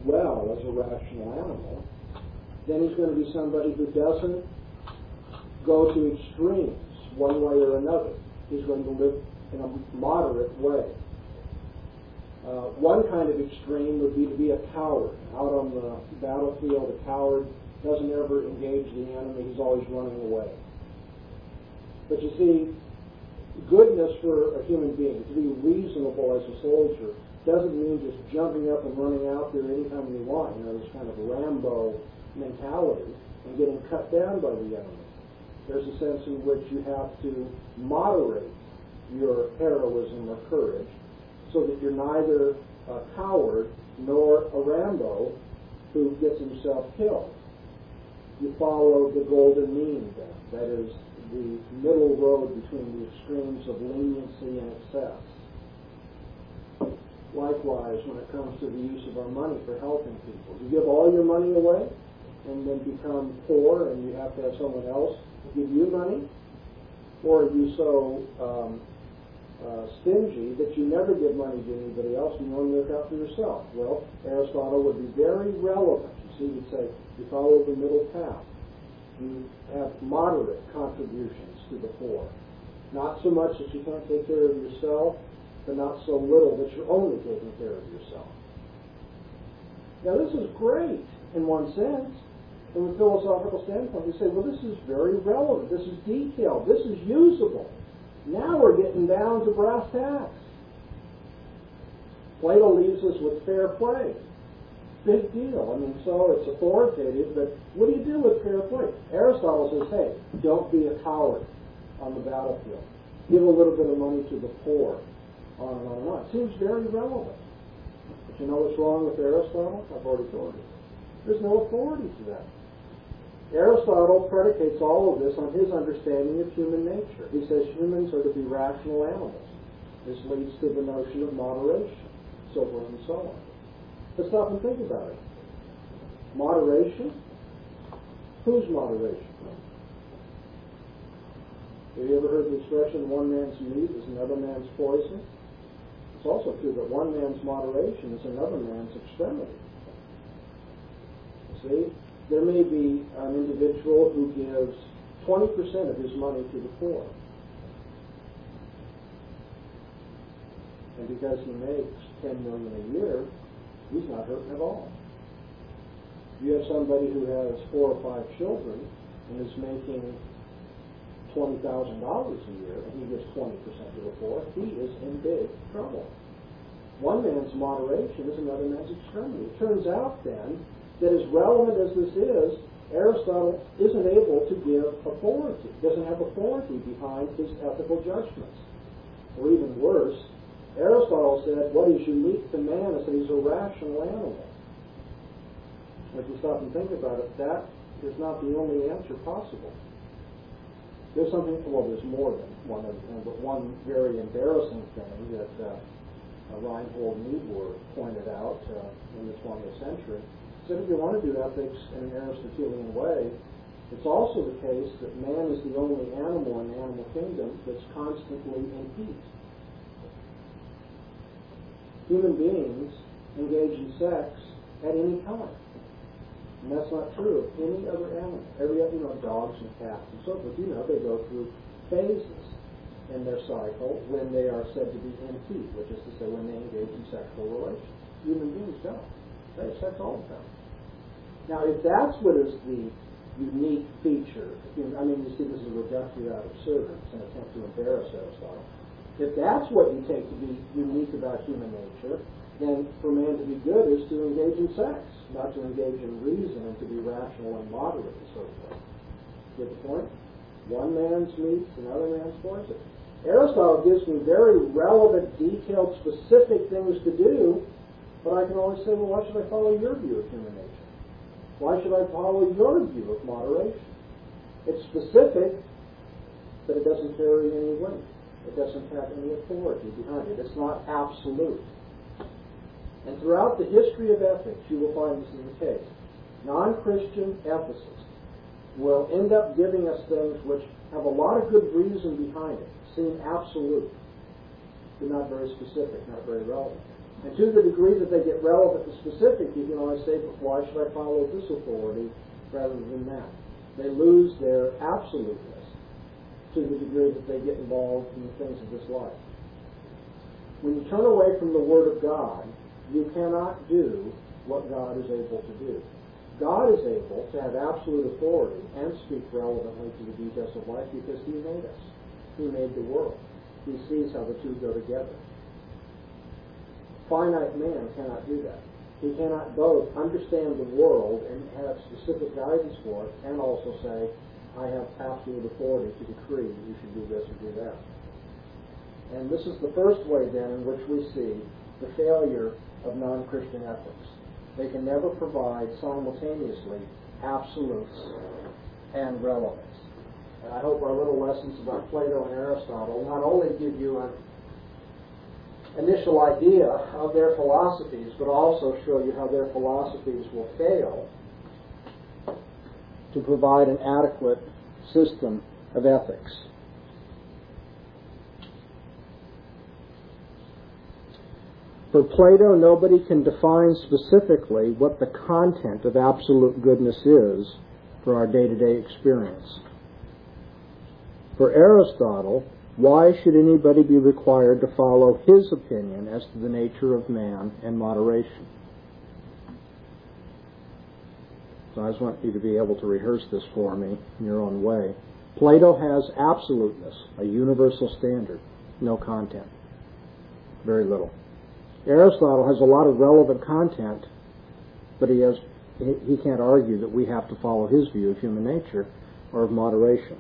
well as a rational animal, then he's going to be somebody who doesn't go to extremes one way or another. He's going to live in a moderate way. One kind of extreme would be to be a coward. Out on the battlefield, a coward doesn't ever engage the enemy. He's always running away. But you see, goodness for a human being, to be reasonable as a soldier, doesn't mean just jumping up and running out there anytime you want. You know, this kind of Rambo mentality and getting cut down by the enemy. There's a sense in which you have to moderate your heroism or courage so that you're neither a coward nor a Rambo who gets himself killed. You follow the golden mean then. That is the middle road between the extremes of leniency and excess. Likewise, when it comes to the use of our money for helping people, you give all your money away and then become poor and you have to have someone else give you money? Or are you so stingy that you never give money to anybody else and you only look out for yourself? Well, Aristotle would be very relevant. You see, he'd say, you follow the middle path. You have moderate contributions to the poor. Not so much that you can't take care of yourself, but not so little that you're only taking care of yourself. Now, this is great in one sense. From a philosophical standpoint, you say, well, this is very relevant. This is detailed. This is usable. Now we're getting down to brass tacks. Plato leaves us with fair play. Big deal. I mean, so it's authoritative, but what do you do with fair play? Aristotle says, hey, don't be a coward on the battlefield. Give a little bit of money to the poor. On and on and on. It seems very relevant. But you know what's wrong with Aristotle? I've already told you. There's no authority to that. Aristotle predicates all of this on his understanding of human nature. He says humans are to be rational animals. This leads to the notion of moderation, so forth and so on. But stop and think about it. Moderation? Whose moderation? Have you ever heard the expression, one man's meat is another man's poison? It's also true that one man's moderation is another man's extremity. You see? There may be an individual who gives 20% of his money to the poor. And because he makes $10 million a year, he's not hurting at all. You have somebody who has 4 or 5 children and is making $20,000 a year, and he gives 20% to the poor, he is in big trouble. One man's moderation is another man's extremity. It turns out, then, that as relevant as this is, Aristotle isn't able to give authority, doesn't have authority behind his ethical judgments. Or even worse, Aristotle said what is unique to man is that he's a rational animal. If you stop and think about it, that is not the only answer possible. There's something, well, there's more than one of them, but one very embarrassing thing that Reinhold Niebuhr pointed out in the 20th century. So if you want to do ethics in an Aristotelian way, it's also the case that man is the only animal in the animal kingdom that's constantly in heat. Human beings engage in sex at any time. And that's not true of any other animal. Dogs and cats and so forth, they go through phases in their cycle when they are said to be in heat, which is to say when they engage in sexual relations. Human beings don't. They have sex all the time. Now, if that's what is the unique feature, you see this is a reductio ad absurdum. It's an attempt to embarrass Aristotle. If that's what you take to be unique about human nature, then for man to be good is to engage in sex, not to engage in reason and to be rational and moderate and so forth. Get the point? One man's meat, another man's poison. Aristotle gives me very relevant, detailed, specific things to do, but I can always say, well, why should I follow your view of human nature? Why should I follow your view of moderation? It's specific, but it doesn't carry any weight. It doesn't have any authority behind it. It's not absolute. And throughout the history of ethics, you will find this is the case. Non-Christian ethicists will end up giving us things which have a lot of good reason behind it, seem absolute, but not very specific, not very relevant. And to the degree that they get relevant and specific, you can always say, but why should I follow this authority rather than that? They lose their absoluteness to the degree that they get involved in the things of this life. When you turn away from the Word of God, you cannot do what God is able to do. God is able to have absolute authority and speak relevantly to the details of life because He made us. He made the world. He sees how the two go together. Finite man cannot do that. He cannot both understand the world and have specific guidance for it and also say, I have absolute authority to decree you should do this or do that. And this is the first way then in which we see the failure of non-Christian ethics. They can never provide simultaneously absolutes and relevance. And I hope our little lessons about Plato and Aristotle not only give you an initial idea of their philosophies, but also show you how their philosophies will fail to provide an adequate system of ethics. For Plato, nobody can define specifically what the content of absolute goodness is for our day-to-day experience. For Aristotle, why should anybody be required to follow his opinion as to the nature of man and moderation? So I just want you to be able to rehearse this for me in your own way. Plato has absoluteness, a universal standard, no content, very little. Aristotle has a lot of relevant content, but he can't argue that we have to follow his view of human nature or of moderation.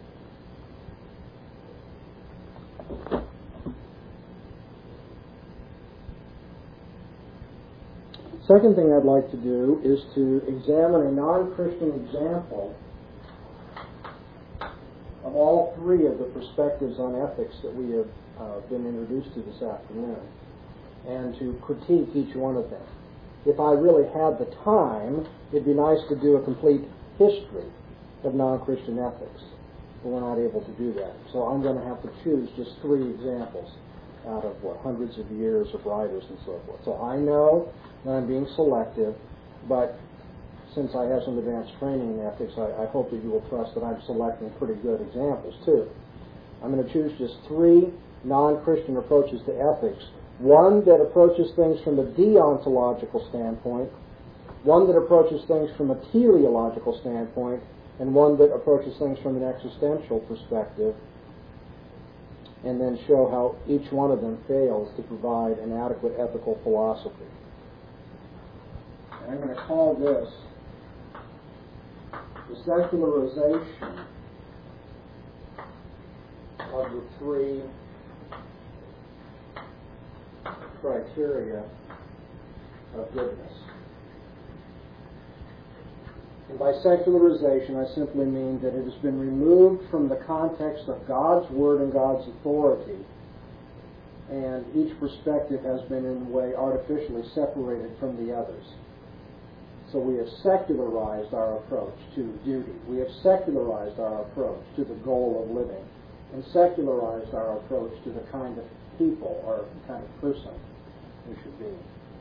Second thing I'd like to do is to examine a non-Christian example of all three of the perspectives on ethics that we have been introduced to this afternoon, and to critique each one of them. If I really had the time, it'd be nice to do a complete history of non-Christian ethics, but we're not able to do that. So I'm going to have to choose just three examples out of, hundreds of years of writers and so forth. So I know that I'm being selective, but since I have some advanced training in ethics, I hope that you will trust that I'm selecting pretty good examples too. I'm going to choose just three non-Christian approaches to ethics. One that approaches things from a deontological standpoint, one that approaches things from a teleological standpoint, and one that approaches things from an existential perspective, and then show how each one of them fails to provide an adequate ethical philosophy. And I'm going to call this the secularization of the three criteria of goodness. And by secularization, I simply mean that it has been removed from the context of God's Word and God's authority, and each perspective has been in a way artificially separated from the others. So we have secularized our approach to duty. We have secularized our approach to the goal of living, and secularized our approach to the kind of people or the kind of person we should be.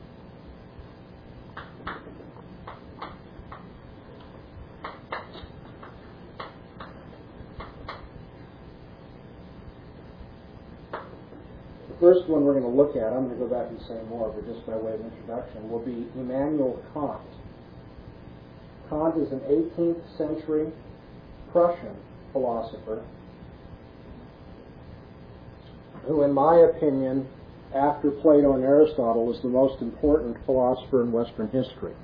The first one we're going to look at, I'm going to go back and say more, but just by way of introduction, will be Immanuel Kant. Kant is an 18th century Prussian philosopher who, in my opinion, after Plato and Aristotle, is the most important philosopher in Western history.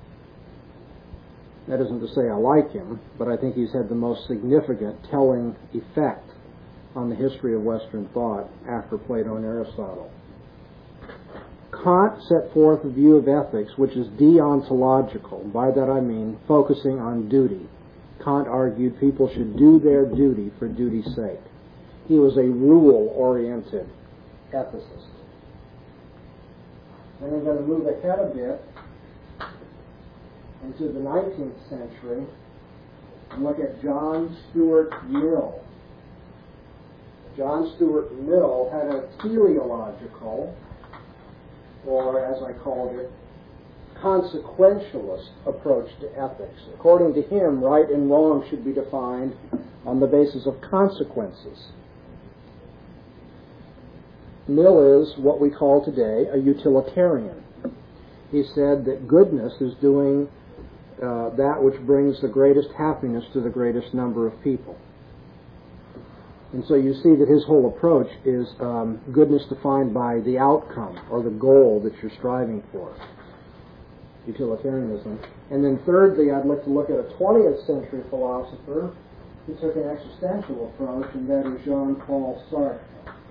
That isn't to say I like him, but I think he's had the most significant telling effect on the history of Western thought after Plato and Aristotle. Kant set forth a view of ethics which is deontological. By that I mean focusing on duty. Kant argued people should do their duty for duty's sake. He was a rule-oriented ethicist. Then we're going to move ahead a bit into the 19th century and look at John Stuart Mill. John Stuart Mill had a teleological or as I called it, consequentialist approach to ethics. According to him, right and wrong should be defined on the basis of consequences. Mill is what we call today a utilitarian. He said that goodness is doing that which brings the greatest happiness to the greatest number of people. And so you see that his whole approach is goodness defined by the outcome or the goal that you're striving for. Utilitarianism. And then thirdly, I'd like to look at a 20th century philosopher who took an existential approach, and that is Jean-Paul Sartre.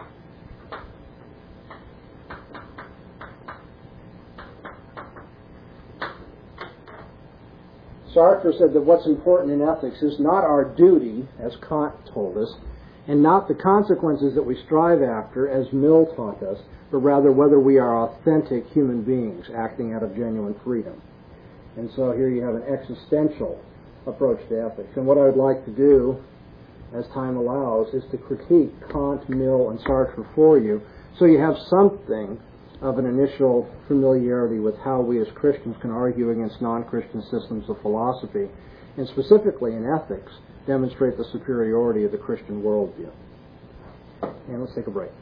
Sartre said that what's important in ethics is not our duty, as Kant told us, and not the consequences that we strive after, as Mill taught us, but rather whether we are authentic human beings acting out of genuine freedom. And so here you have an existential approach to ethics. And what I would like to do, as time allows, is to critique Kant, Mill, and Sartre for you, so you have something of an initial familiarity with how we as Christians can argue against non-Christian systems of philosophy, and specifically in ethics, demonstrate the superiority of the Christian worldview. And let's take a break.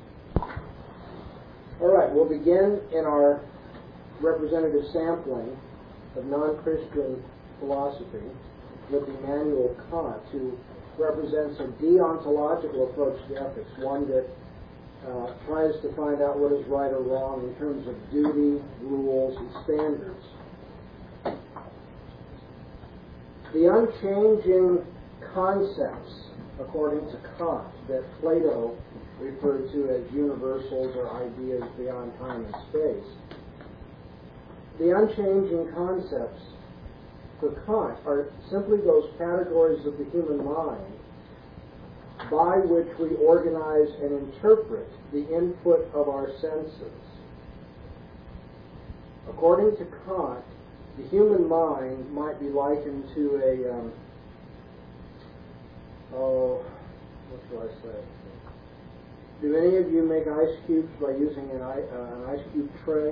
All right, we'll begin in our representative sampling of non-Christian philosophy with Immanuel Kant, who represents a deontological approach to ethics, one that tries to find out what is right or wrong in terms of duty, rules, and standards. The unchanging concepts, according to Kant, that Plato referred to as universals or ideas beyond time and space, the unchanging concepts for Kant are simply those categories of the human mind by which we organize and interpret the input of our senses. According to Kant, the human mind might be likened to a, what shall I say? Do any of you make ice cubes by using an ice cube tray?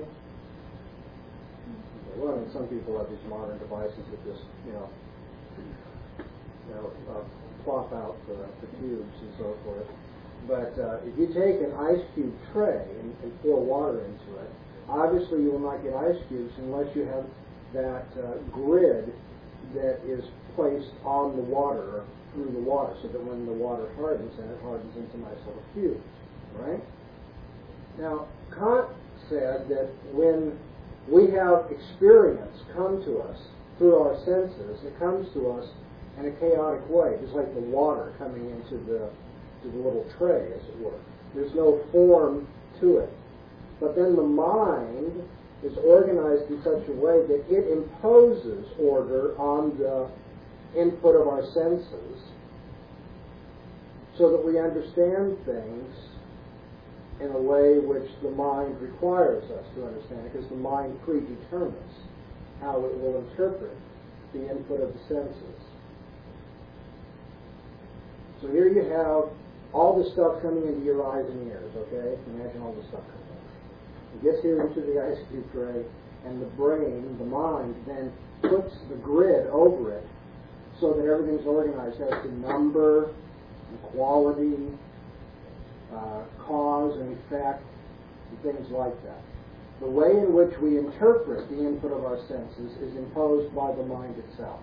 Well, and some people have these modern devices that just, plop out the cubes and so forth. But if you take an ice cube tray and pour water into it, obviously you will not get ice cubes unless you have that grid that is placed on the water, or through the water, so that when the water hardens, then it hardens into nice little cubes, right? Now, Kant said that when we have experience come to us through our senses, it comes to us in a chaotic way, just like the water coming into the little tray, as it were. There's no form to it. But then the mind is organized in such a way that it imposes order on the input of our senses so that we understand things in a way which the mind requires us to understand, because the mind predetermines how it will interpret the input of the senses. So here you have all the stuff coming into your eyes and ears, okay? Imagine all the stuff coming in. It gets here into the ice cube tray, and the brain, the mind, then puts the grid over it so that everything's organized as to number, and quality, cause and effect, and things like that. The way in which we interpret the input of our senses is imposed by the mind itself.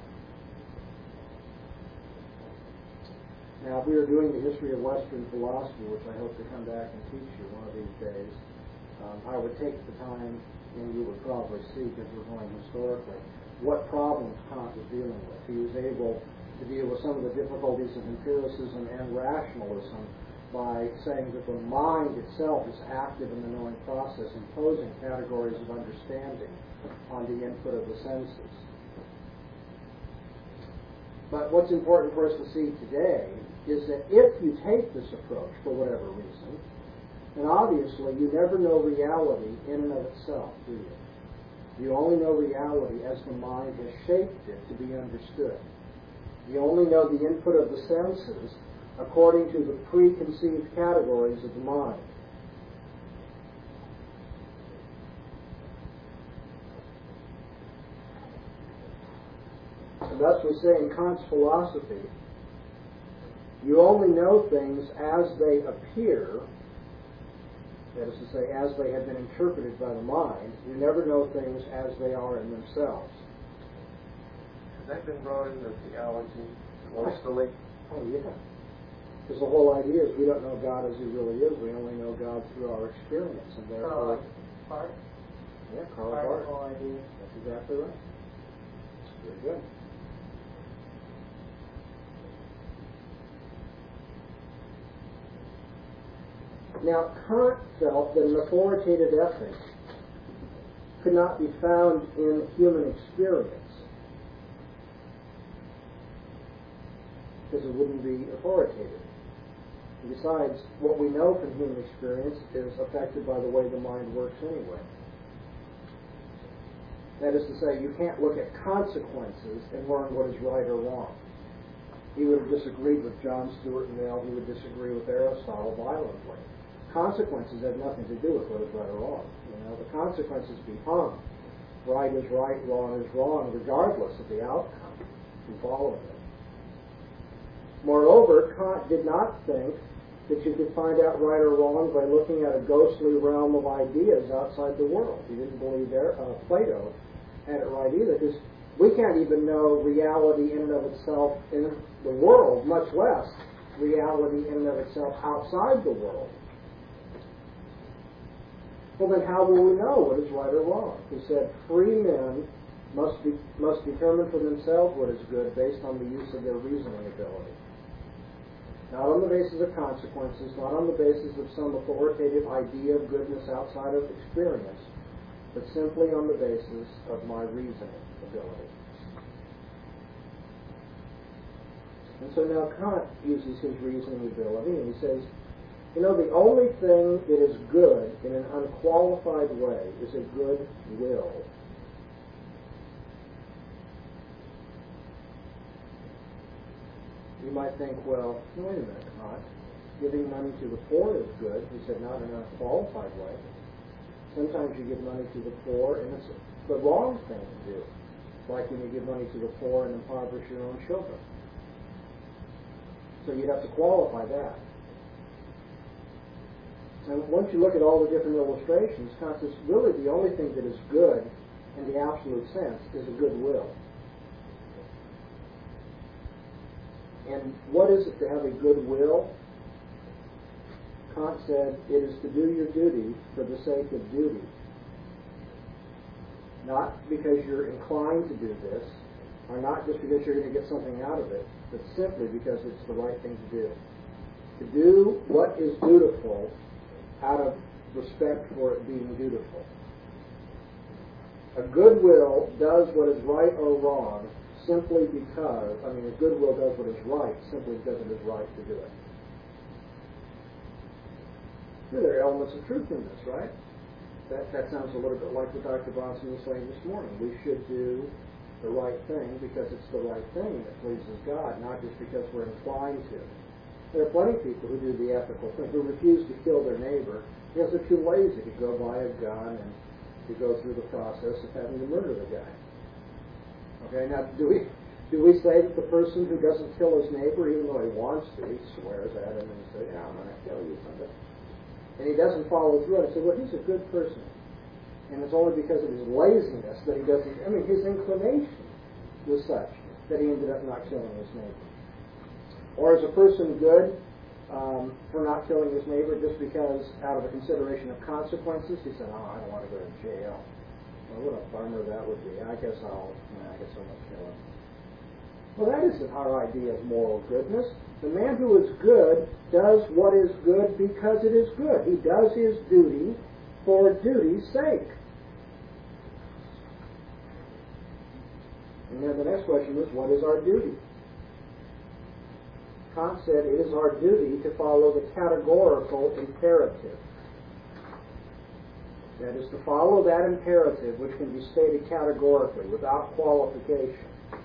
Now, if we were doing the history of Western philosophy, which I hope to come back and teach you one of these days, I would take the time, and you would probably see, because we're going historically, what problems Kant was dealing with. He was able to deal with some of the difficulties of empiricism and rationalism by saying that the mind itself is active in the knowing process, imposing categories of understanding on the input of the senses. But what's important for us to see today is that if you take this approach for whatever reason, then obviously you never know reality in and of itself, do you? You only know reality as the mind has shaped it to be understood. You only know the input of the senses according to the preconceived categories of the mind. And thus we say in Kant's philosophy, you only know things as they appear, that is to say, as they have been interpreted by the mind. You never know things as they are in themselves. Has that been brought into theology mostly? Oh, yeah. Because the whole idea is we don't know God as He really is. We only know God through our experience. And therefore, Barth? Yeah, Karl Barth. Whole idea. That's exactly right. Very good. Now, Kant felt that an authoritative ethic could not be found in human experience, because it wouldn't be authoritative. And besides, what we know from human experience is affected by the way the mind works anyway. That is to say, you can't look at consequences and learn what is right or wrong. He would have disagreed with John Stuart Mill. He would disagree with Aristotle violently. Consequences have nothing to do with what is right or wrong. The consequences be hung. Right is right, wrong is wrong, regardless of the outcome in following it. Moreover, Kant did not think that you could find out right or wrong by looking at a ghostly realm of ideas outside the world. He didn't believe Plato had it right either, because we can't even know reality in and of itself in the world, much less reality in and of itself outside the world. Well, then how will we know what is right or wrong? He said, free men must determine for themselves what is good based on the use of their reasoning ability. Not on the basis of consequences, not on the basis of some authoritative idea of goodness outside of experience, but simply on the basis of my reasoning ability. And so now Kant uses his reasoning ability, and he says, the only thing that is good in an unqualified way is a good will. You might think, well, wait a minute, Kant. Giving money to the poor is good. He said, not in an unqualified way. Sometimes you give money to the poor, and it's the wrong thing to do. Like when you give money to the poor and impoverish your own children. So you'd have to qualify that. And once you look at all the different illustrations, Kant says really the only thing that is good in the absolute sense is a good will. And what is it to have a good will? Kant said it is to do your duty for the sake of duty. Not because you're inclined to do this, or not just because you're going to get something out of it, but simply because it's the right thing to do. To do what is dutiful out of respect for it being dutiful. A good will does what is right or wrong simply because, a good will does what is right simply because it is right to do it. There are elements of truth in this, right? That sounds a little bit like what Dr. Bronson was saying this morning. We should do the right thing because it's the right thing that pleases God, not just because we're inclined to. There are plenty of people who do the ethical thing, who refuse to kill their neighbor because they're too lazy to go buy a gun and to go through the process of having to murder the guy. Okay, now do we say that the person who doesn't kill his neighbor, even though he wants to, he swears at him and says, I'm going to kill you someday, and he doesn't follow through, and I say, well, he's a good person. And it's only because of his laziness that he doesn't, his inclination was such that he ended up not killing his neighbor. Or is a person good for not killing his neighbor just because out of a consideration of consequences? He said, I don't want to go to jail. Well, what a bummer that would be. I guess I'll not kill him. Well, that isn't our idea of moral goodness. The man who is good does what is good because it is good. He does his duty for duty's sake. And then the next question is, what is our duty? Kant said it is our duty to follow the categorical imperative. That is, to follow that imperative which can be stated categorically, without qualification.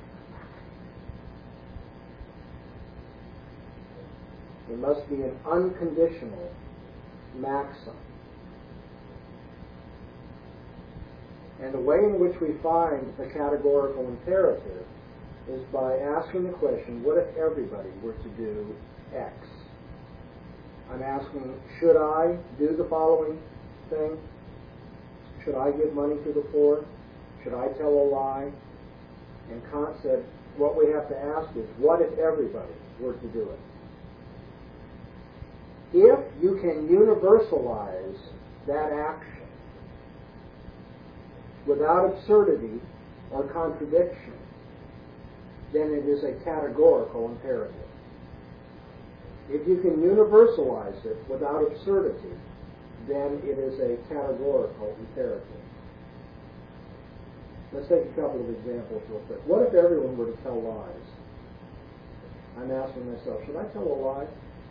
It must be an unconditional maxim. And the way in which we find the categorical imperative is by asking the question, what if everybody were to do X? I'm asking, should I do the following thing? Should I give money to the poor? Should I tell a lie? And Kant said, what we have to ask is, what if everybody were to do it? If you can universalize that action without absurdity or contradiction, then it is a categorical imperative. If you can universalize it without absurdity, then it is a categorical imperative. Let's take a couple of examples real quick. What if everyone were to tell lies? I'm asking myself, should I tell a lie?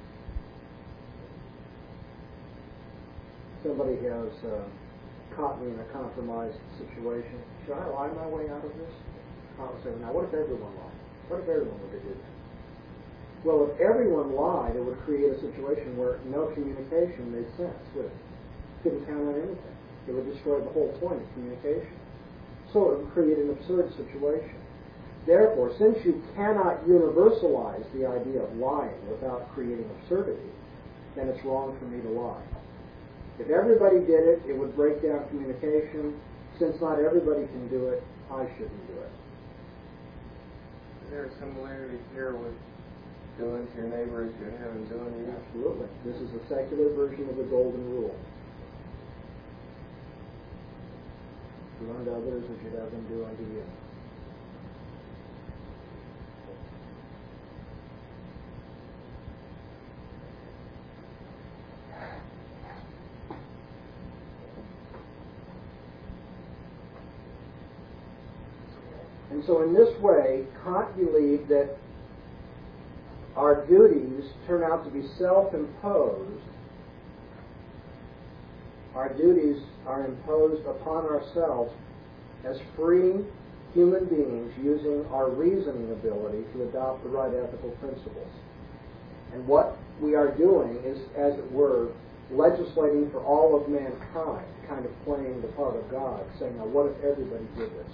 Somebody has caught me in a compromised situation. Should I lie my way out of this? I would say, now what if everyone lied? What if everyone were to do that? Well, if everyone lied, it would create a situation where no communication made sense, would it? Couldn't count on anything. It would destroy the whole point of communication. So it would create an absurd situation. Therefore, since you cannot universalize the idea of lying without creating absurdity, then it's wrong for me to lie. If everybody did it, it would break down communication. Since not everybody can do it, I shouldn't do it. Is there a similarity here with doing to your neighbor as you have him doing to you? Absolutely. This is a secular version of the golden rule. Do unto others as you'd have them do unto you. And so in this way, Kant believed that our duties turn out to be self-imposed. Our duties are imposed upon ourselves as free human beings using our reasoning ability to adopt the right ethical principles. And what we are doing is, as it were, legislating for all of mankind, kind of playing the part of God, saying, now what if everybody did this?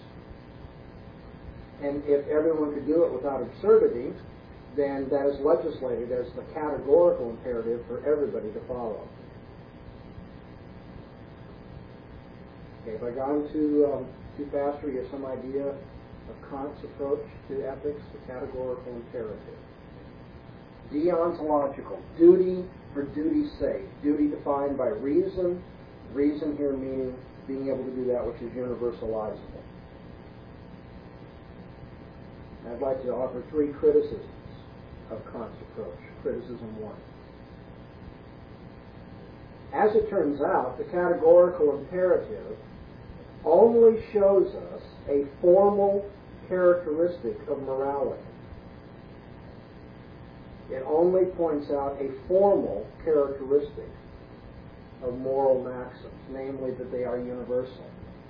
And if everyone could do it without absurdity, then that is legislated as the categorical imperative for everybody to follow. Okay, have I gone too fast, or you have some idea of Kant's approach to ethics, the categorical imperative? Deontological, duty for duty's sake, duty defined by reason, reason here meaning being able to do that which is universalizable. I'd like to offer 3 criticisms of Kant's approach. Criticism 1. As it turns out, the categorical imperative only shows us a formal characteristic of morality. It only points out a formal characteristic of moral maxims, namely that they are universal.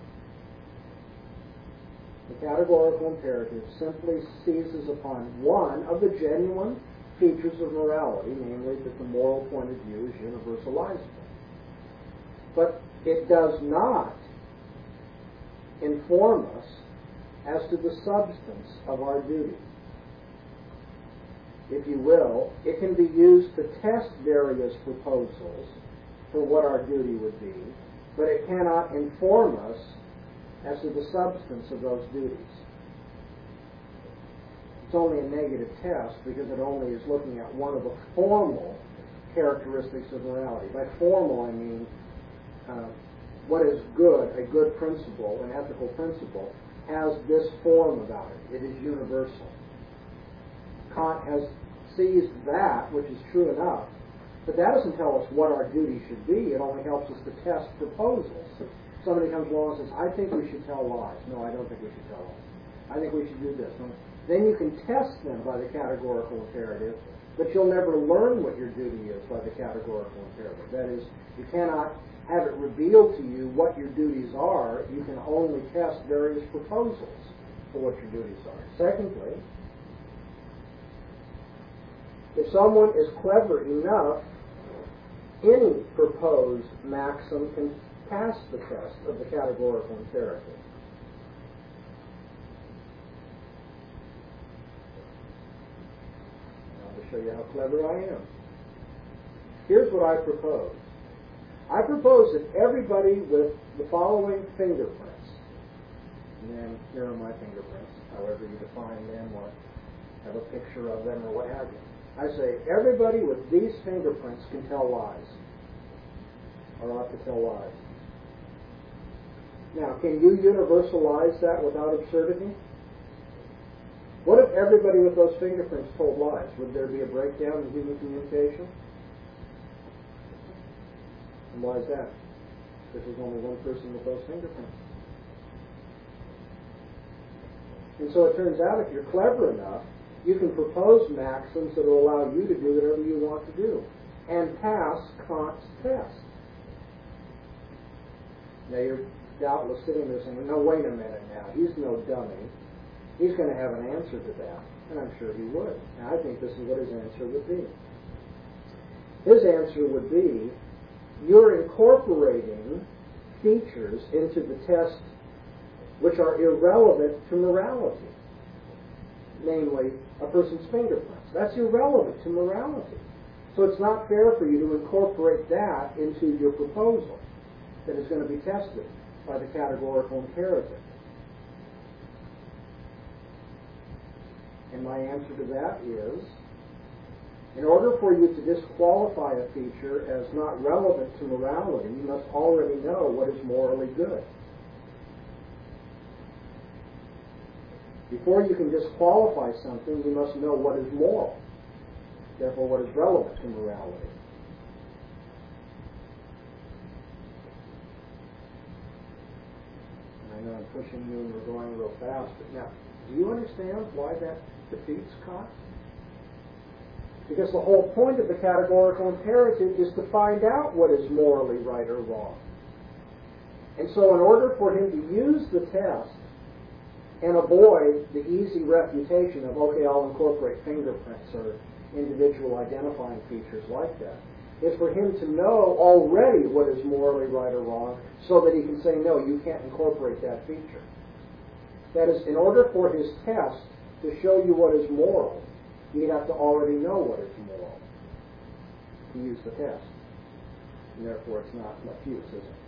The categorical imperative simply seizes upon one of the genuine features of morality, namely that the moral point of view is universalizable. But it does not inform us as to the substance of our duty. If you will, it can be used to test various proposals for what our duty would be, but it cannot inform us as to the substance of those duties. It's only a negative test because it only is looking at one of the formal characteristics of morality. By formal, I mean what is good, a good principle, an ethical principle, has this form about it. It is universal. Kant has seized that, which is true enough, but that doesn't tell us what our duty should be. It only helps us to test proposals. Somebody comes along and says, I think we should tell lies. No, I don't think we should tell lies. I think we should do this. And then you can test them by the categorical imperative, but you'll never learn what your duty is by the categorical imperative. That is, you cannot have it revealed to you what your duties are. You can only test various proposals for what your duties are. Secondly, if someone is clever enough, any proposed maxim can pass the test of the categorical imperative. show you how clever I am. Here's what I propose. I propose that everybody with the following fingerprints, and then here are my fingerprints, however you define them or have a picture of them or what have you. I say everybody with these fingerprints can tell lies, or ought to tell lies. Now, can you universalize that without absurdity? What if everybody with those fingerprints told lies? Would there be a breakdown in human communication? And why is that? Because there's only one person with those fingerprints. And so it turns out if you're clever enough, you can propose maxims that will allow you to do whatever you want to do and pass Kant's test. Now you're doubtless sitting there saying, no, wait a minute now, he's no dummy. He's going to have an answer to that. And I'm sure he would. And I think this is what his answer would be. His answer would be, you're incorporating features into the test which are irrelevant to morality. Namely, a person's fingerprints. That's irrelevant to morality. So it's not fair for you to incorporate that into your proposal that is going to be tested by the categorical imperative. And my answer to that is, in order for you to disqualify a feature as not relevant to morality, you must already know what is morally good. Before you can disqualify something, you must know what is moral, therefore what is relevant to morality. And I know I'm pushing you and we're going real fast, but now, do you understand why that defeats Kant? Because the whole point of the categorical imperative is to find out what is morally right or wrong. And so in order for him to use the test and avoid the easy refutation of, okay, I'll incorporate fingerprints or individual identifying features like that, is for him to know already what is morally right or wrong so that he can say, no, you can't incorporate that feature. That is, in order for his test to show you what is moral, you'd have to already know what is moral to use the test. And therefore it's not much use, is it?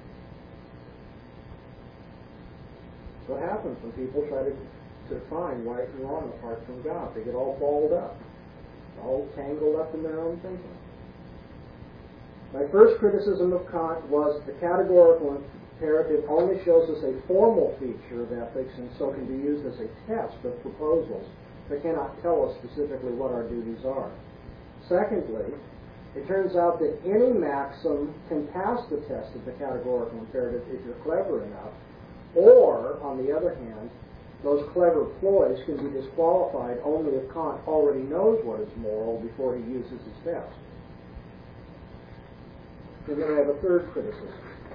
What happens when people try to define right and wrong apart from God? They get all balled up, all tangled up in their own thinking. My first criticism of Kant was the categorical imperative only shows us a formal feature of ethics and so can be used as a test of proposals that cannot tell us specifically what our duties are. Secondly, it turns out that any maxim can pass the test of the categorical imperative if you're clever enough, or, on the other hand, those clever ploys can be disqualified only if Kant already knows what is moral before he uses his test. And then I have a third criticism.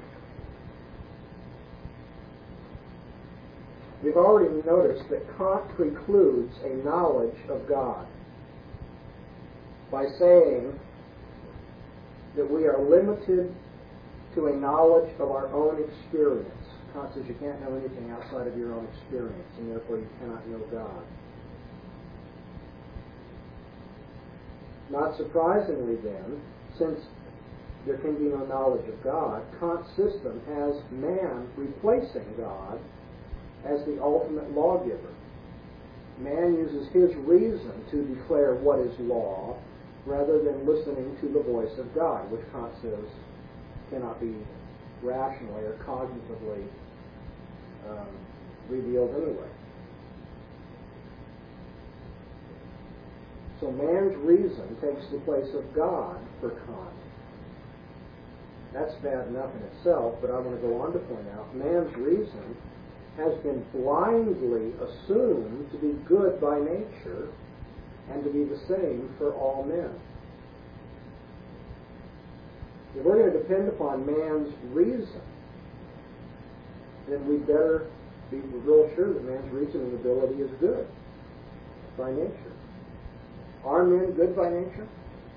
We've already noticed that Kant precludes a knowledge of God by saying that we are limited to a knowledge of our own experience. Kant says you can't know anything outside of your own experience, and therefore you cannot know God. Not surprisingly then, since there can be no knowledge of God, Kant's system has man replacing God as the ultimate lawgiver. Man uses his reason to declare what is law rather than listening to the voice of God, which Kant says cannot be rationally or cognitively revealed anyway. So man's reason takes the place of God for Kant. That's bad enough in itself, but I want to go on to point out man's reason has been blindly assumed to be good by nature and to be the same for all men. If we're going to depend upon man's reason, then we'd better be real sure that man's reasoning ability is good by nature. Are men good by nature?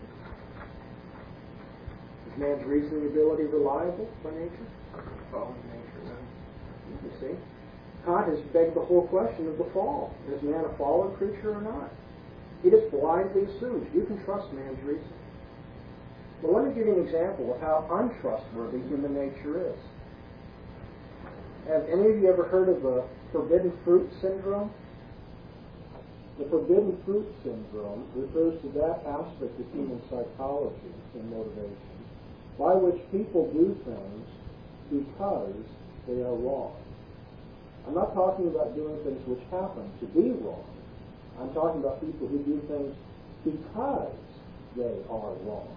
Is man's reasoning ability reliable by nature? Fallen nature, then. You see? Kant has begged the whole question of the fall. Is man a fallen creature or not? He just blindly assumes. You can trust man's reason. But let me give you an example of how untrustworthy human nature is. Have any of you ever heard of the forbidden fruit syndrome? The forbidden fruit syndrome refers to that aspect of human psychology and motivation by which people do things because they are wrong. I'm not talking about doing things which happen to be wrong. I'm talking about people who do things because they are wrong.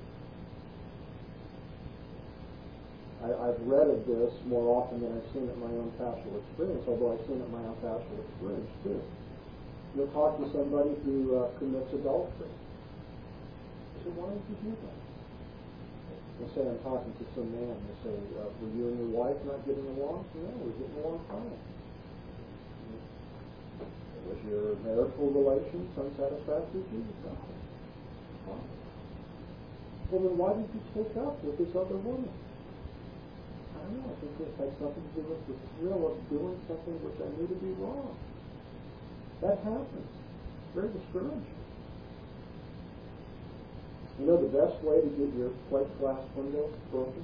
I've read of this more often than I've seen it in my own pastoral experience, although I've seen it in my own pastoral experience too. You'll talk to somebody who commits adultery. You say, why did you do that? Let's say I'm talking to some man. They say, were you and your wife not getting along? No, we're getting along fine. Was your marital relations unsatisfactory to you? No. Well, then why did you take up with this other woman? I don't know. I think it had something to do with the thrill of doing something which I knew to be wrong. That happens. It's very discouraging. You know the best way to get your plate glass window broken?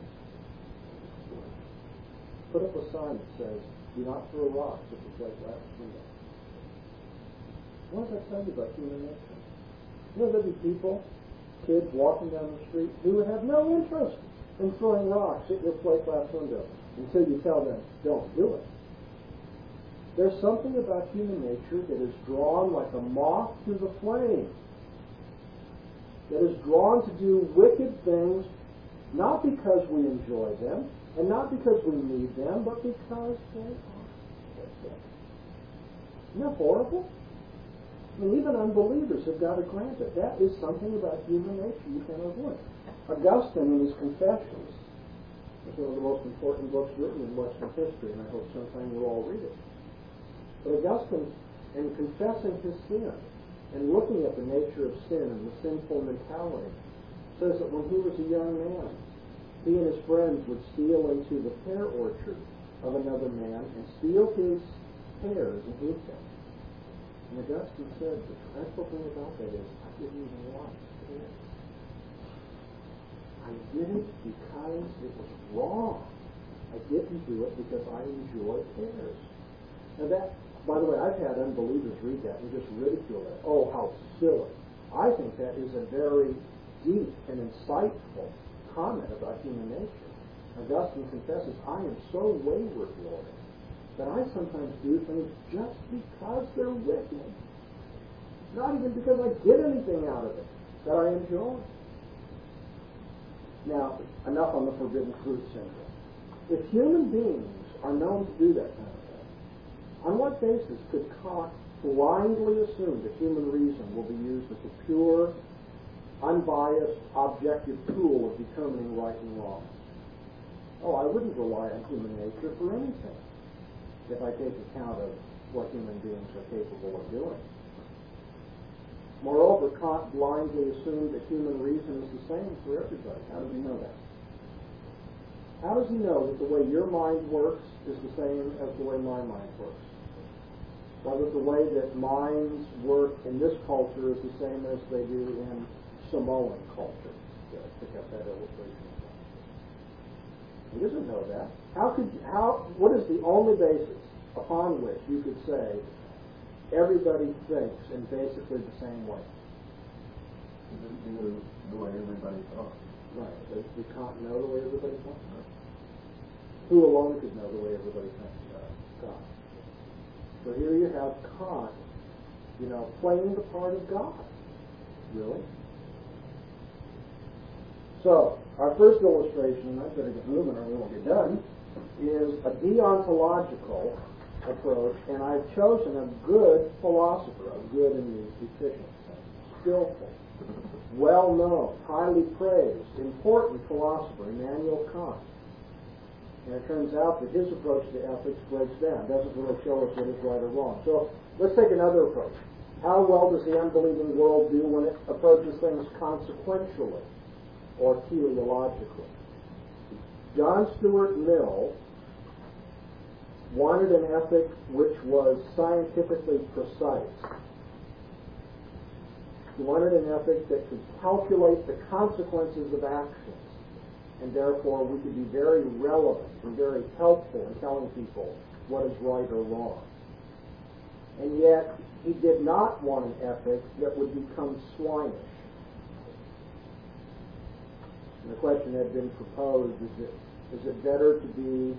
Put up a sign that says, do not throw rocks at the plate glass window. What does that tell you about human nature? You know, there'll be people, kids walking down the street, who would have no interest in throwing rocks at your plate glass window until you tell them, don't do it. There's something about human nature that is drawn like a moth to the flame, that is drawn to do wicked things, not because we enjoy them, and not because we need them, but because they are wicked. Isn't that horrible? I mean, even unbelievers have got to grant it. That is something about human nature you can't avoid. Augustine, in his Confessions, is one of the most important books written in Western history, and I hope sometime you'll all read it. But Augustine, in confessing his sin and looking at the nature of sin and the sinful mentality, says that when he was a young man, he and his friends would steal into the pear orchard of another man and steal his pears and eat them. And Augustine said, the dreadful thing about that is, I didn't even want pears. I did it because it was wrong. I didn't do it because I enjoy pears. Now that, by the way, I've had unbelievers read that and just ridicule that. Oh, how silly. I think that is a very deep and insightful comment about human nature. Augustine confesses, I am so wayward, Lord, that I sometimes do things just because they're wicked. Not even because I get anything out of it that I enjoy. Now, enough on the forbidden fruit syndrome. If human beings are known to do that kind of thing, on what basis could Kant blindly assume that human reason will be used as a pure, unbiased, objective tool of determining right and wrong? Oh, I wouldn't rely on human nature for anything if I take account of what human beings are capable of doing. Moreover, Kant blindly assumed that human reason is the same for everybody. How does he know that? How does he know that the way your mind works is the same as the way my mind works? Or that the way that minds work in this culture is the same as they do in Samoan culture? To pick up that illustration. He doesn't know that. What is the only basis upon which you could say everybody thinks in basically the same way? He didn't do the way everybody thought. Right. Does Kant know the way everybody thinks? Who alone could know the way everybody thinks? God. So here you have Kant, playing the part of God. Really? So, our first illustration, and I better get moving or we won't get done, is a deontological approach, and I've chosen a good philosopher, a good in the efficient sense, skillful, well-known, highly praised, important philosopher, Immanuel Kant. And it turns out that his approach to ethics breaks down, doesn't really show us what is right or wrong. So let's take another approach. How well does the unbelieving world do when it approaches things consequentially or teleologically? John Stuart Mill wanted an ethic which was scientifically precise. He wanted an ethic that could calculate the consequences of actions, and therefore we could be very relevant and very helpful in telling people what is right or wrong. And yet, he did not want an ethic that would become swinish. And the question had been proposed, is it better to be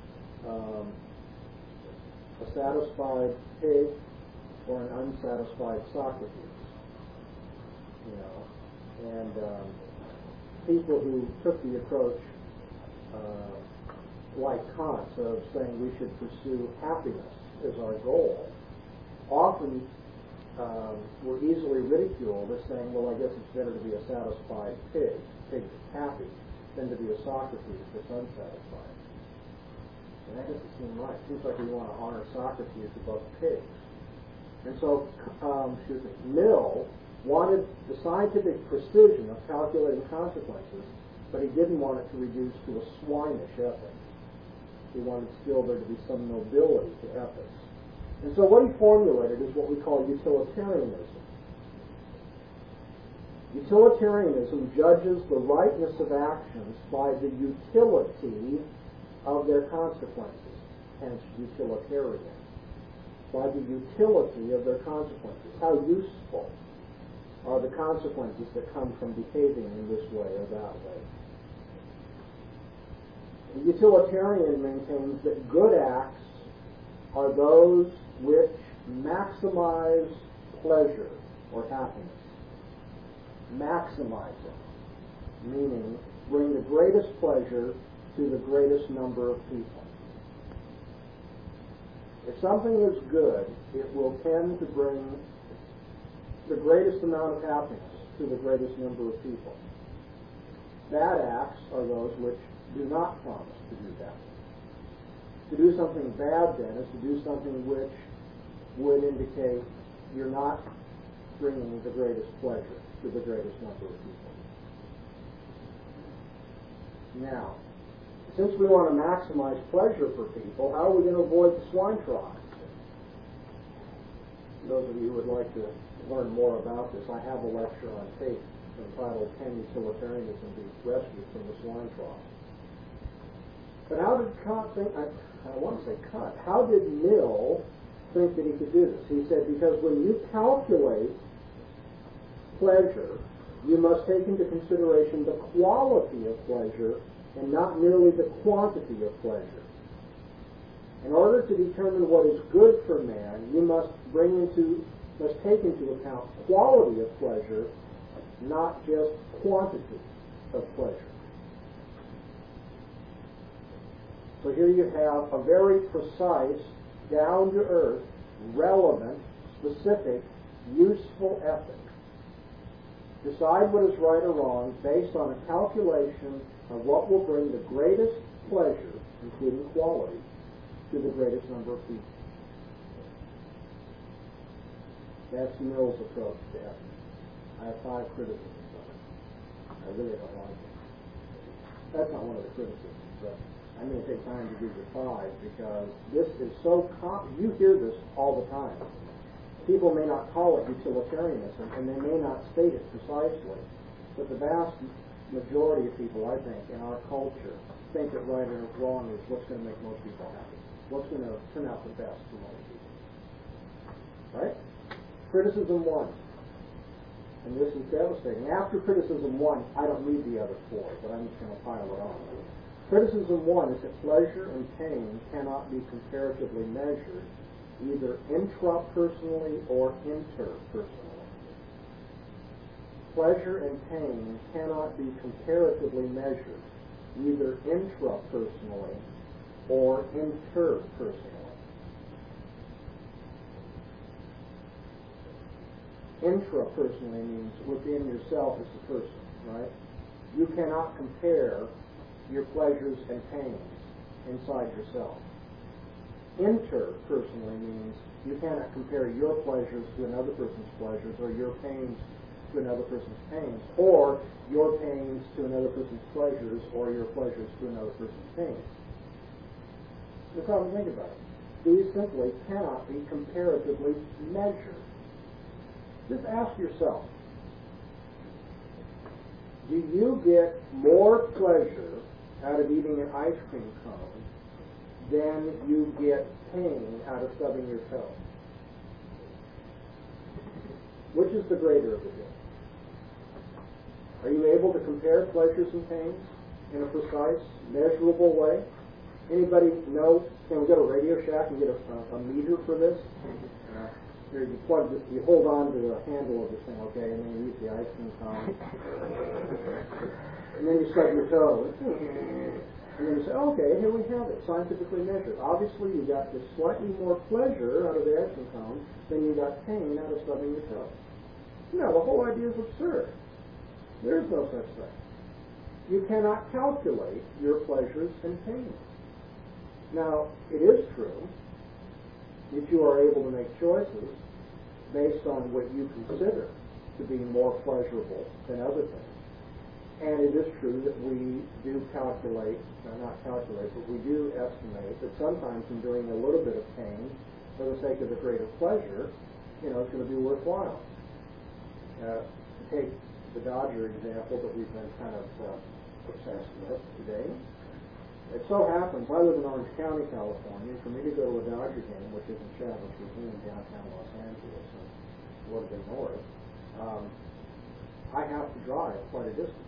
a satisfied pig or an unsatisfied Socrates? You know, and people who took the approach like Kant's of saying we should pursue happiness as our goal often were easily ridiculed as saying, well, I guess it's better to be a satisfied pig that's happy, than to be a Socrates that's unsatisfied. And that doesn't seem right. It seems like we want to honor Socrates above pigs. And so, Mill wanted the scientific precision of calculating consequences, but he didn't want it to reduce to a swinish ethic. He wanted still there to be some nobility to ethics. And so what he formulated is what we call utilitarianism. Utilitarianism judges the rightness of actions by the utility of their consequences, hence utilitarian. By the utility of their consequences. How useful are the consequences that come from behaving in this way or that way? The utilitarian maintains that good acts are those which maximize pleasure or happiness. Maximize it, meaning bring the greatest pleasure to the greatest number of people. If something is good, it will tend to bring the greatest amount of happiness to the greatest number of people. Bad acts are those which do not promise to do that. To do something bad, then, is to do something which would indicate you're not bringing the greatest pleasure to the greatest number of people. Now, since we want to maximize pleasure for people, how are we going to avoid the swine trough? Those of you who would like to learn more about this, I have a lecture on tape entitled Can Utilitarianism Be Rescued from the Swine Trough? But how did Kant think, I want to say Kant, how did Mill think that he could do this? He said, because when you calculate pleasure, you must take into consideration the quality of pleasure and not merely the quantity of pleasure. In order to determine what is good for man, you must take into account quality of pleasure, not just quantity of pleasure. So here you have a very precise, down-to-earth, relevant, specific, useful ethic. Decide what is right or wrong based on a calculation of what will bring the greatest pleasure, including quality, to the greatest number of people. That's Mill's approach to ethics. I have 5 criticisms of it. I really don't like it. That's not one of the criticisms, but I'm going to take time to give you 5 because this is so you hear this all the time. People may not call it utilitarianism, and they may not state it precisely, but the vast majority of people, I think, in our culture, think that right or wrong is what's going to make most people happy. What's going to turn out the best for most people. Right? Criticism 1. And this is devastating. After criticism 1, I don't read the other 4, but I'm just going to pile it on. Criticism 1 is that pleasure and pain cannot be comparatively measured, either intrapersonally or interpersonally. Pleasure and pain cannot be comparatively measured, either intrapersonally or interpersonally. Intrapersonally means within yourself as a person, right? You cannot compare your pleasures and pains inside yourself. Interpersonally means you cannot compare your pleasures to another person's pleasures, or your pains to another person's pains, or your pains to another person's pleasures, or your pleasures to another person's pains. That's how we think about it. These simply cannot be comparatively measured. Just ask yourself, do you get more pleasure out of eating an ice cream cone than you get pain out of stubbing your toe? Which is the greater of the two? Are you able to compare pleasures and pains in a precise, measurable way? Anybody know? Can we go to Radio Shack and get a meter for this? Here, you plug this, you hold on to the handle of this thing, okay, and then you use the ice cream cone. And then you stub your toe. And then you say, okay, here we have it, scientifically measured. Obviously, you got just slightly more pleasure out of the ice cream cone than you got pain out of stubbing your toe. No, the whole idea is absurd. There is no such thing. You cannot calculate your pleasures and pains. Now, it is true that you are able to make choices based on what you consider to be more pleasurable than other things. And it is true that we do calculate, not calculate, but we do estimate that sometimes enduring a little bit of pain for the sake of the greater pleasure, it's going to be worthwhile. To take the Dodger example that we've been kind of obsessed with today, it so happens I live in Orange County, California, and for me to go to a Dodger game, which is in Chatham, Virginia, in downtown Los Angeles, and a little bit north, I have to drive quite a distance.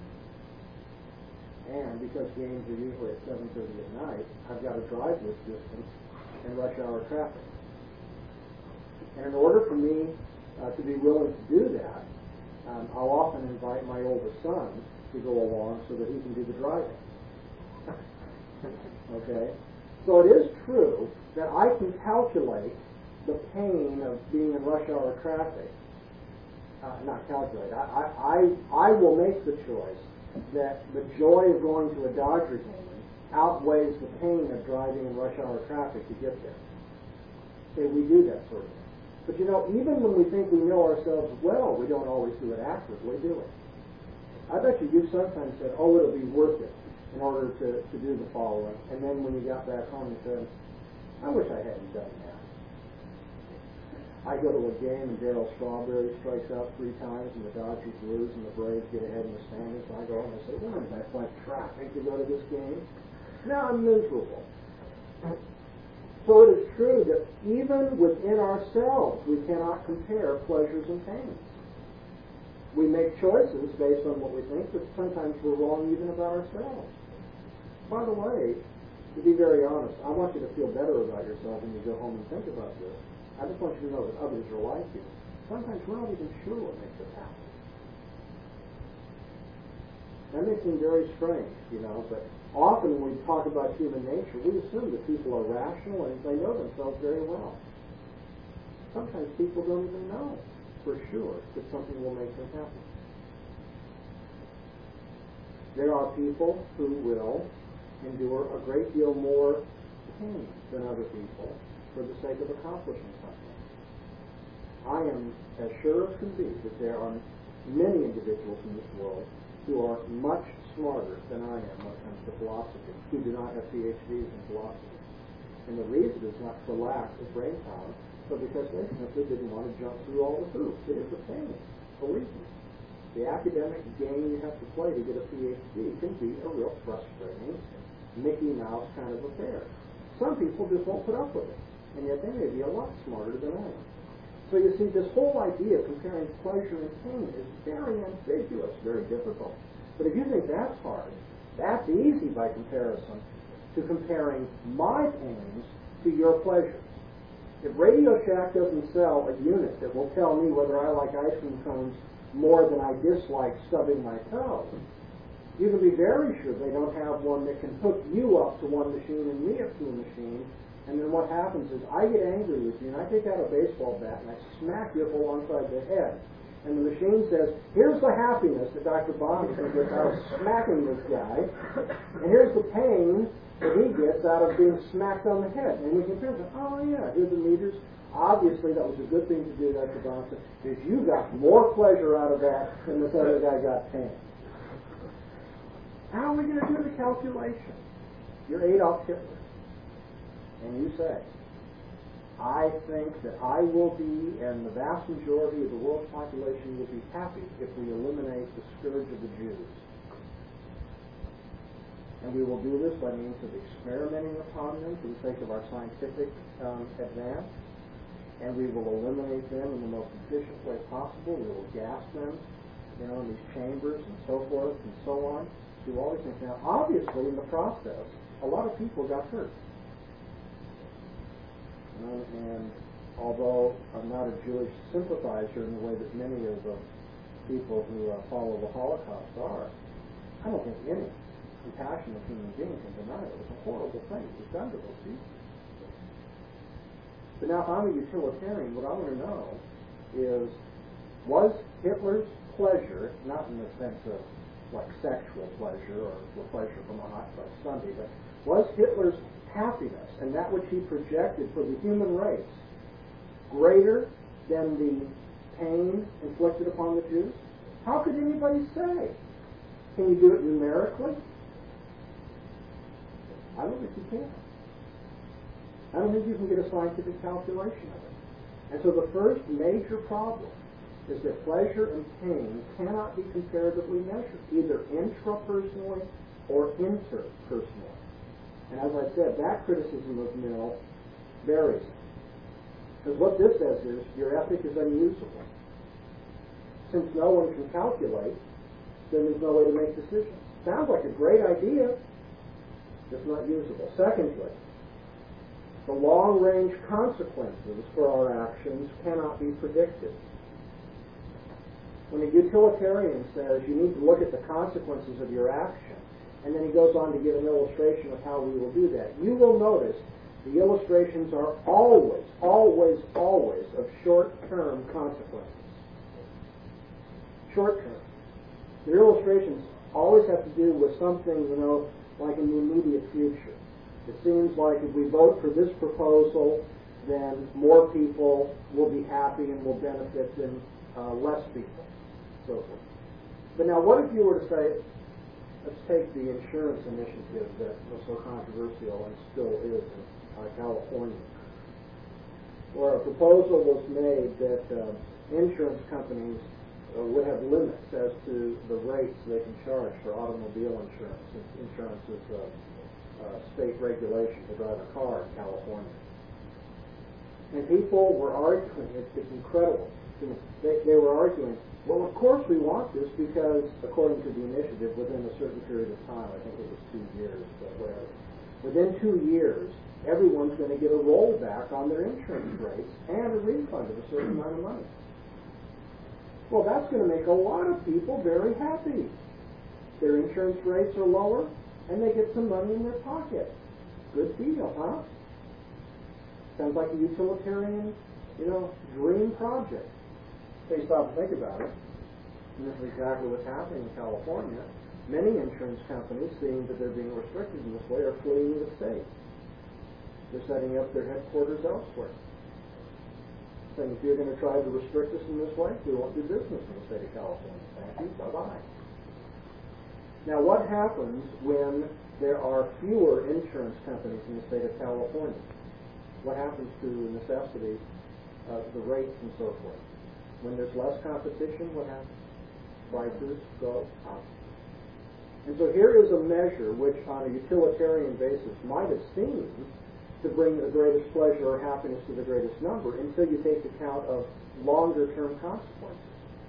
And because games are usually at 7:30 at night, I've got to drive this distance in rush hour traffic. And in order for me to be willing to do that, I'll often invite my oldest son to go along so that he can do the driving. Okay? So it is true that I can calculate the pain of being in rush hour traffic. Not calculate. I will make the choice that the joy of going to a Dodger game outweighs the pain of driving in rush hour traffic to get there. Okay, we do that sort of thing. But even when we think we know ourselves well, we don't always do it accurately, do we? I bet you've sometimes said, oh, it'll be worth it in order to do the following. And then when you got back home, you said, I wish I hadn't done that. I go to a game and Darryl Strawberry strikes out 3 times and the Dodgers lose and the Braves get ahead in the standings. And I go home and say, well, did I find traffic to go to this game? Now I'm miserable. So it is true that even within ourselves, we cannot compare pleasures and pains. We make choices based on what we think, but sometimes we're wrong even about ourselves. By the way, to be very honest, I want you to feel better about yourself when you go home and think about this. I just want you to know that others are like you. Sometimes we're not even sure what makes us happy. That may seem very strange, but often when we talk about human nature, we assume that people are rational and they know themselves very well. Sometimes people don't even know for sure that something will make them happy. There are people who will endure a great deal more pain than other people for the sake of accomplishing something. I am as sure as can be that there are many individuals in this world who are much smarter than I am when it comes to philosophy, who do not have PhDs in philosophy. And the reason is not for lack of brain power, but because they simply didn't want to jump through all the hoops. It is a pain, believe me. The academic game you have to play to get a PhD can be a real frustrating Mickey Mouse kind of affair. Some people just won't put up with it, and yet they may be a lot smarter than I am. So you see, this whole idea of comparing pleasure and pain is very ambiguous, very difficult. But if you think that's hard, that's easy by comparison to comparing my pains to your pleasures. If Radio Shack doesn't sell a unit that will tell me whether I like ice cream cones more than I dislike stubbing my toe, you can be very sure they don't have one that can hook you up to one machine and me up to a machine. And then what happens is I get angry with you and I take out a baseball bat and I smack you up alongside the head. And the machine says, here's the happiness that Dr. Bond gets out of smacking this guy, and here's the pain that he gets out of being smacked on the head. And we compare them, oh yeah, here's the meters. Obviously that was a good thing to do, Dr. Bond, because you got more pleasure out of that than this other guy got pain. How are we going to do the calculation? You're Adolf Hitler. And you say, I think that I will be, and the vast majority of the world's population will be happy if we eliminate the scourge of the Jews. And we will do this by means of experimenting upon them for the sake of our scientific advance. And we will eliminate them in the most efficient way possible. We will gas them, in these chambers and so forth and so on. Do all these things. Now, obviously, in the process, a lot of people got hurt. And although I'm not a Jewish sympathizer in the way that many of the people who follow the Holocaust are, I don't think any compassionate human being can deny it. It was a horrible thing. It was done to those people. But now, if I'm a utilitarian, what I want to know is, was Hitler's pleasure, not in the sense of like sexual pleasure or the pleasure from a hot Sunday, but was Hitler's happiness and that which he projected for the human race greater than the pain inflicted upon the Jews? How could anybody say? Can you do it numerically? I don't think you can. I don't think you can get a scientific calculation of it. And so the first major problem is that pleasure and pain cannot be comparatively measured, either intrapersonally or interpersonally. And as I said, that criticism of Mill varies. Because what this says is, your ethic is unusable. Since no one can calculate, then there's no way to make decisions. Sounds like a great idea, just not usable. Secondly, the long-range consequences for our actions cannot be predicted. When a utilitarian says you need to look at the consequences of your action, and then he goes on to give an illustration of how we will do that, you will notice the illustrations are always, always, always of short-term consequences. Short-term. The illustrations always have to do with something, like in the immediate future. It seems like if we vote for this proposal, then more people will be happy and will benefit than less people. So forth. But now, what if you were to say, let's take the insurance initiative that was so controversial and still is in California, where a proposal was made that insurance companies would have limits as to the rates they can charge for automobile insurance. Insurance is state regulation to drive a car in California. And people were arguing, it's incredible. They were arguing, well, of course we want this because, according to the initiative, within a certain period of time, I think it was 2 years, but whatever, within 2 years, everyone's going to get a rollback on their insurance rates and a refund of a certain amount of money. Well, that's going to make a lot of people very happy. Their insurance rates are lower, and they get some money in their pocket. Good deal, huh? Sounds like a utilitarian, dream project. They stop and think about it, and this is exactly what's happening in California. Many insurance companies, seeing that they're being restricted in this way, are fleeing the state. They're setting up their headquarters elsewhere. Saying, if you're going to try to restrict us in this way, we won't do business in the state of California. Thank you, bye-bye. Now, what happens when there are fewer insurance companies in the state of California? What happens to the necessity of the rates and so forth? When there's less competition, what happens? Prices go up. And so here is a measure which, on a utilitarian basis, might have seemed to bring the greatest pleasure or happiness to the greatest number until you take account of longer-term consequences.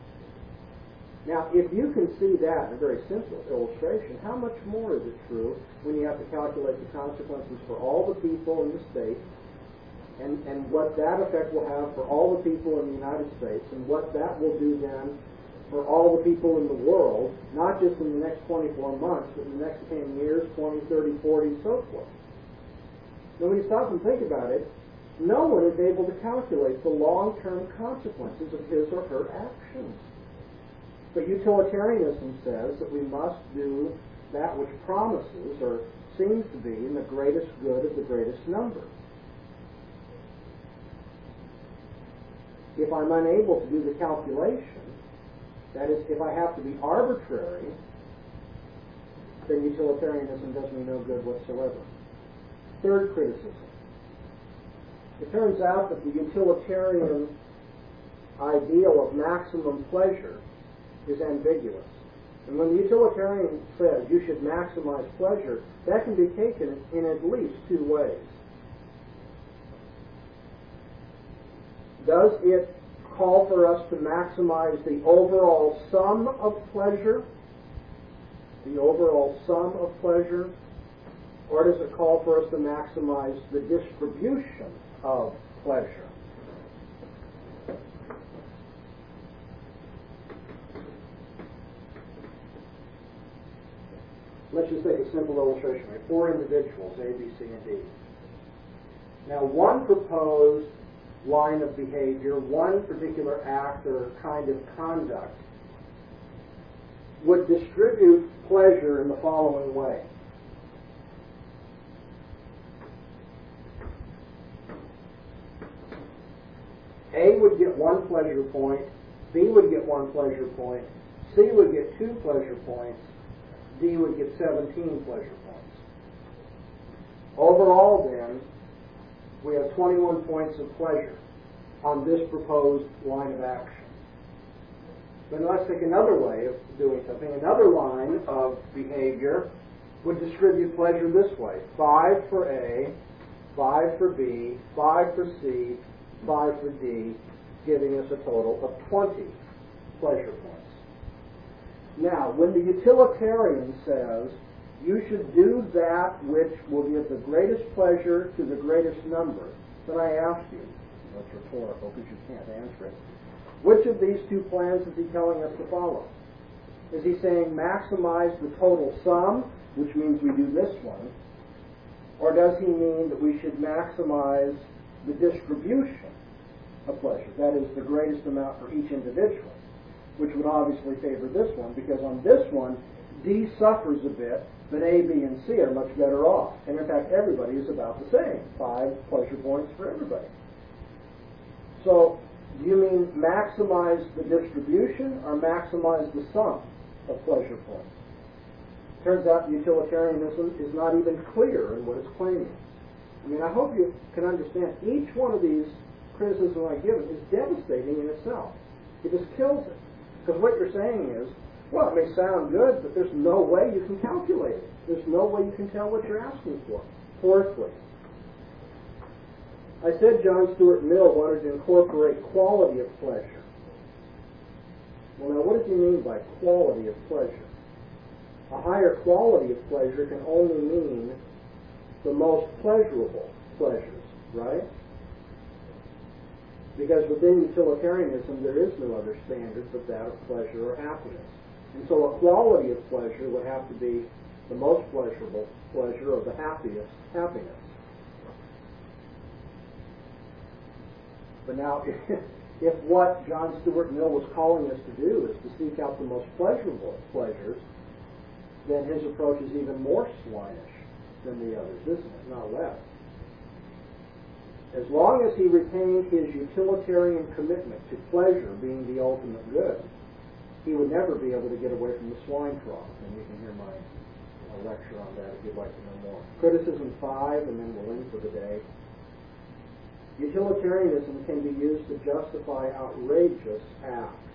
Now, if you can see that in a very simple illustration, how much more is it true when you have to calculate the consequences for all the people in the state and what that effect will have for all the people in the United States and what that will do then for all the people in the world, not just in the next 24 months, but in the next 10 years, 20, 30, 40, and so forth. Now, when you stop and think about it, no one is able to calculate the long-term consequences of his or her actions. But utilitarianism says that we must do that which promises or seems to be in the greatest good of the greatest number. If I'm unable to do the calculation, that is, if I have to be arbitrary, then utilitarianism does me no good whatsoever. Third criticism. It turns out that the utilitarian ideal of maximum pleasure is ambiguous. And when the utilitarian says you should maximize pleasure, that can be taken in at least two ways. Does it call for us to maximize the overall sum of pleasure? The overall sum of pleasure? Or does it call for us to maximize the distribution of pleasure? Let's just take a simple illustration. We have four individuals, A, B, C, and D. Now, one proposed line of behavior, one particular act or kind of conduct would distribute pleasure in the following way. A would get 1 pleasure point, B would get 1 pleasure point, C would get 2 pleasure points, D would get 17 pleasure points. Overall, then, we have 21 points of pleasure on this proposed line of action. Then let's take another way of doing something. Another line of behavior would distribute pleasure this way. 5 for A, 5 for B, 5 for C, 5 for D, giving us a total of 20 pleasure points. Now, when the utilitarian says you should do that which will give the greatest pleasure to the greatest number, then I ask you, that's rhetorical because you can't answer it, which of these two plans is he telling us to follow? Is he saying maximize the total sum, which means we do this one, or does he mean that we should maximize the distribution of pleasure, that is, the greatest amount for each individual, which would obviously favor this one, because on this one, D suffers a bit, but A, B, and C are much better off. And in fact, everybody is about the same. 5 pleasure points for everybody. So, do you mean maximize the distribution or maximize the sum of pleasure points? Turns out utilitarianism is not even clear in what it's claiming. I mean, I hope you can understand each one of these criticisms I give is devastating in itself. It just kills it. Because what you're saying is, well, it may sound good, but there's no way you can calculate it. There's no way you can tell what you're asking for. Fourthly, I said John Stuart Mill wanted to incorporate quality of pleasure. Well, now, what does he mean by quality of pleasure? A higher quality of pleasure can only mean the most pleasurable pleasures, right? Because within utilitarianism, there is no other standard but that of pleasure or happiness. And so a quality of pleasure would have to be the most pleasurable pleasure of the happiest happiness. But now, if what John Stuart Mill was calling us to do is to seek out the most pleasurable pleasures, then his approach is even more swinish than the others, isn't it? Not less. As long as he retained his utilitarian commitment to pleasure being the ultimate good, he would never be able to get away from the swine trough. And you can hear my lecture on that if you'd like to know more. Criticism 5, and then we'll end for the day. Utilitarianism can be used to justify outrageous acts.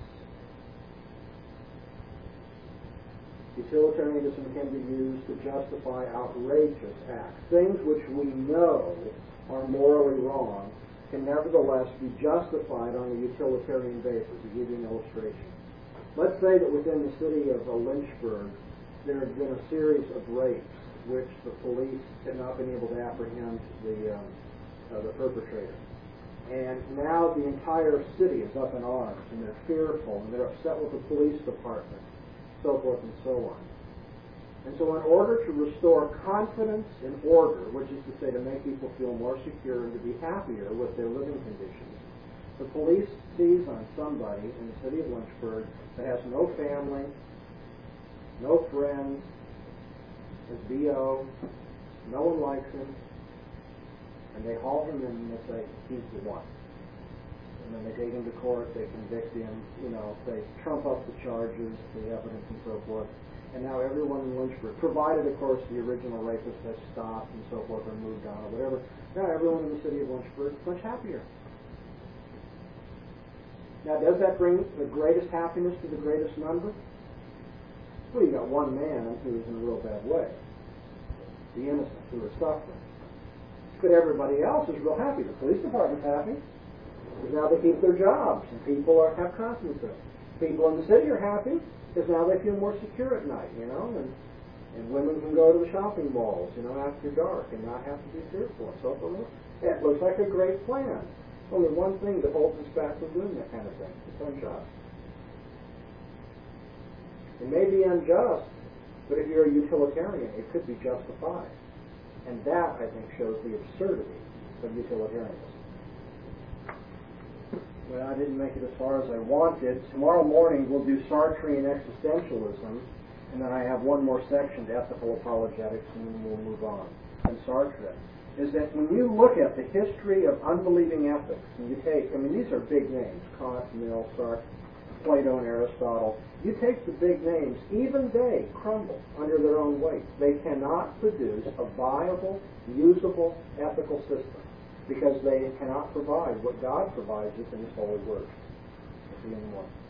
Utilitarianism can be used to justify outrageous acts. Things which we know are morally wrong can nevertheless be justified on a utilitarian basis. To give you an illustration. Let's say that within the city of Lynchburg there had been a series of rapes which the police had not been able to apprehend the perpetrator. And now the entire city is up in arms, and they're fearful, and they're upset with the police department, so forth and so on. And so in order to restore confidence in order, which is to say to make people feel more secure and to be happier with their living conditions, the police seize on somebody in the city of Lynchburg that has no family, no friends, is B.O., no one likes him, and they haul him in and they say, he's the one. And then they take him to court, they convict him, they trump up the charges, the evidence and so forth. And now everyone in Lynchburg, provided of course the original rapist has stopped and so forth or moved on or whatever, now everyone in the city of Lynchburg is much happier. Now does that bring the greatest happiness to the greatest number? Well, you got one man who is in a real bad way. The innocent who is suffering. But everybody else is real happy. The police department's happy. Because now they keep their jobs and people have confidence in them. People in the city are happy because now they feel more secure at night, and women can go to the shopping malls, after dark and not have to be fearful and so forth. It looks like a great plan. Only one thing that holds us back from doing that kind of thing. It's unjust. It may be unjust, but if you're a utilitarian, it could be justified. And that, I think, shows the absurdity of utilitarianism. Well, I didn't make it as far as I wanted. Tomorrow morning we'll do Sartrean existentialism, and then I have one more section to ethical apologetics, and then we'll move on. And Sartre is that when you look at the history of unbelieving ethics, and you take, these are big names, Kant, Mill, Sartre, Plato, and Aristotle. You take the big names, even they crumble under their own weight. They cannot produce a viable, usable ethical system because they cannot provide what God provides us in His holy word. We'll see you in the morning.